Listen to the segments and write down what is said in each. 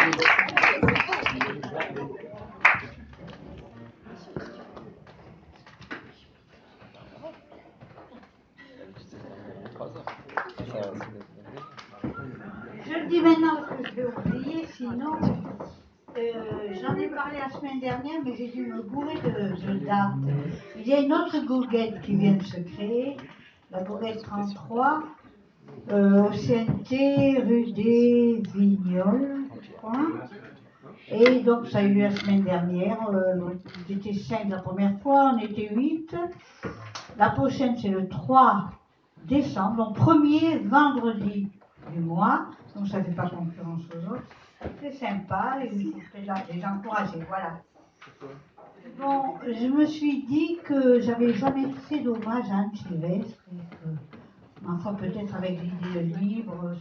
Je le dis maintenant parce que je vais oublier, sinon j'en ai parlé la semaine dernière, mais j'ai dû me bourrer de dates. Il y a une autre gourguette qui vient de se créer, la gourguette 33, au CNT, rue des Vignoles, je crois. Et donc ça a eu lieu la semaine dernière, on était 5 la première fois, on était 8. La prochaine c'est le 3 décembre, donc premier vendredi du mois, donc ça ne fait pas concurrence aux autres. C'est sympa, il faut les encourager, voilà. Bon, je me suis dit que j'avais jamais fait d'hommage à Anne Sylvestre, et que, enfin peut-être avec l'idée libre,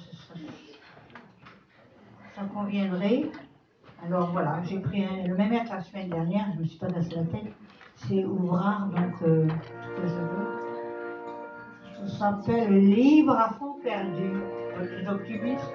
ça conviendrait. Alors voilà, j'ai pris le même air que la semaine dernière, je ne me suis pas cassé la tête, c'est Ouvrard, donc ce que je veux. Ça s'appelle Libre à fond perdu, plus optimiste.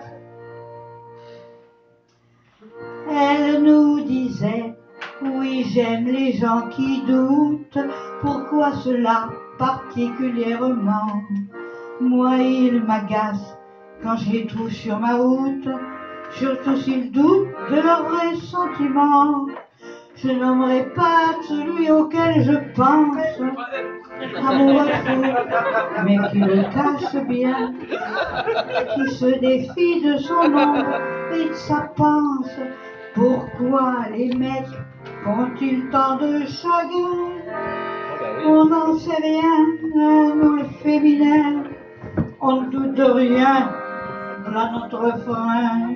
Elle nous disait, oui j'aime les gens qui doutent, pourquoi cela particulièrement? Moi ils m'agacent quand je les trouve sur ma route, surtout s'ils doutent de leurs vrais sentiments. Je nommerai pas celui auquel je pense, amoureux fou, mais qui le cache bien, qui se défie de son ombre et de sa panse. Pourquoi les mecs font-ils tant de chagrin? On n'en sait rien, nous le féminin, on ne doute de rien, voilà notre frein.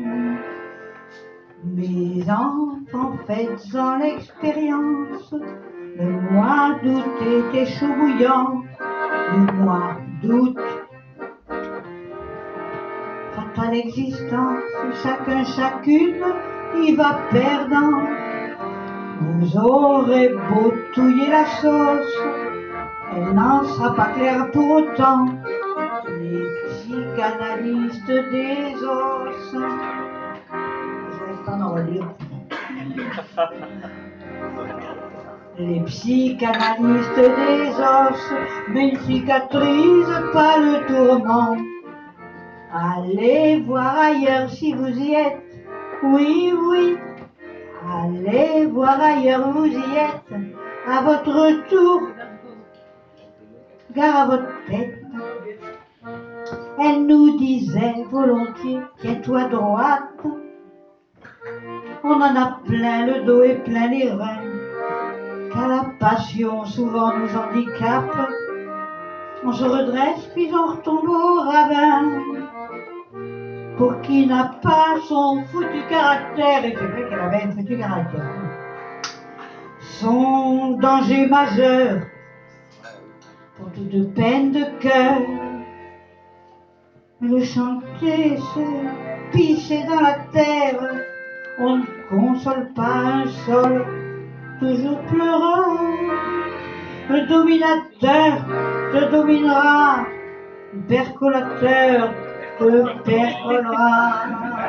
Mes enfants, faites-en l'expérience, le mois d'août était chaud bouillant, le mois d'août. Fatale existence, chacun, chacune y va perdant. Vous aurez beau touiller la sauce, elle n'en sera pas claire pour autant. Les psychanalystes des os, j'arrive pas à en relire. Les psychanalystes des os, mais ne cicatrisent pas le tourment. Allez voir ailleurs si vous y êtes, oui, oui. Allez voir ailleurs, vous y êtes, à votre tour, gare à votre tête. Elle nous disait volontiers, tiens-toi droite. On en a plein le dos et plein les reins, car la passion souvent nous handicape. On se redresse puis on retombe au ravin. Pour qui n'a pas son foutu caractère, et c'est vrai qu'elle avait un foutu caractère, son danger majeur, pour toute peine de cœur, le chanter, se pisser dans la terre, on ne console pas un sol, toujours pleurant. Le dominateur te dominera, le percolateur te percolera.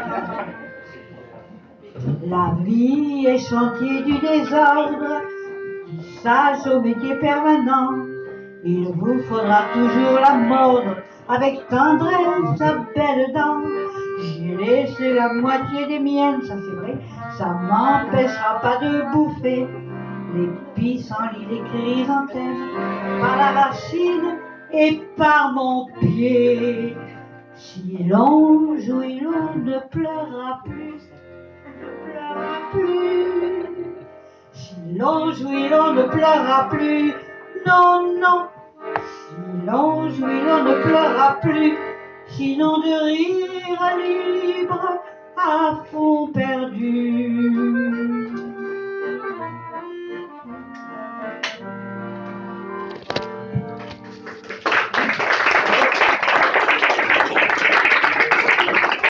La vie est chantier du désordre, sage au métier permanent. Il vous faudra toujours la mordre avec tendresse sa belle dent. J'ai laissé la moitié des miennes, ça c'est vrai, ça m'empêchera pas de bouffer les pissenlits, les chrysanthèmes, par la racine et par mon pied. Si l'on jouit, l'on ne pleurera plus, ne pleurera plus. Si l'on jouit, l'on ne pleurera plus, non, non. Si l'on jouit, l'on ne pleurera plus, sinon de rire libre à fond perdu.